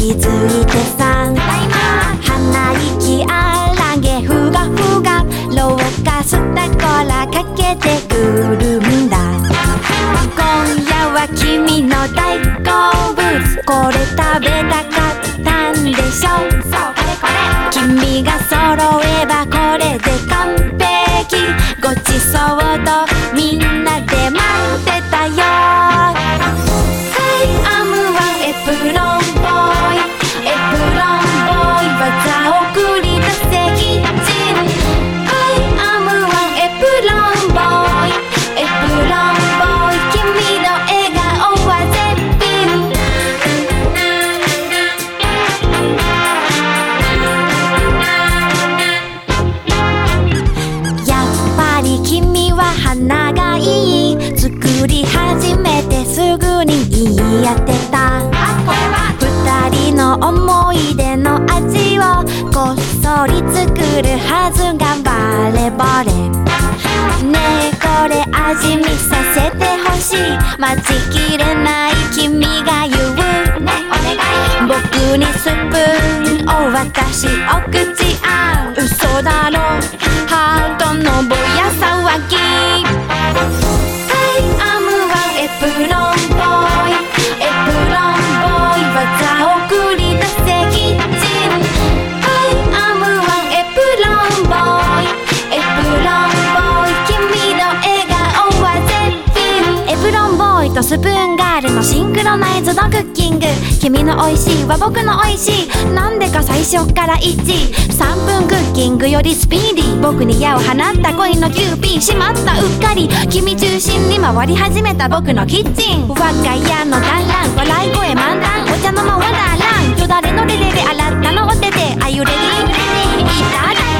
気づいてさ、鼻息荒げふがふがローカスタからかけてくるんだ。今夜は君の大好物、これ食べたかったんでしょ。そうこれこれ、君が揃えばこれで完璧、ごちそうとみんなで待ってたよ。 Hey, I'm one エプロンボーイ、エプロンボーイ、技を繰り出せキッチン。 Hey, I'm one エプロンボーイ、エプロンボーイ、君の笑顔は絶品。やっぱり君は鼻がいい、作り始めてすぐに言い当てた。二人の思い出の味をこっそり作るはずがバレバレ。ねえこれ味見させてほしい、待ちきれない君が言う、ねお願い。僕にスプーンを渡しお口あん、嘘だろハートのぼや騒ぎ。 Hey, I'm one エプロンボーイ、エプロンボーイ、技を繰り出せキッチン。 Hey, I'm one エプロンボーイ、エプロンボーイ、君の笑顔は絶品。エプロンボーイとスプーンガールのシンクロナイズドクッキング、君の美味しいは僕の美味しい、なんでか最初から一致。3分クッキングよりスピーディー、僕に矢を放った恋のキューピー、しまったうっかり君中心に回り始めた僕のキッチン。我が家の団らん、笑い声漫談、お茶の間はだらん、よだれのレレレ洗ったのお手で、あゆれにいただ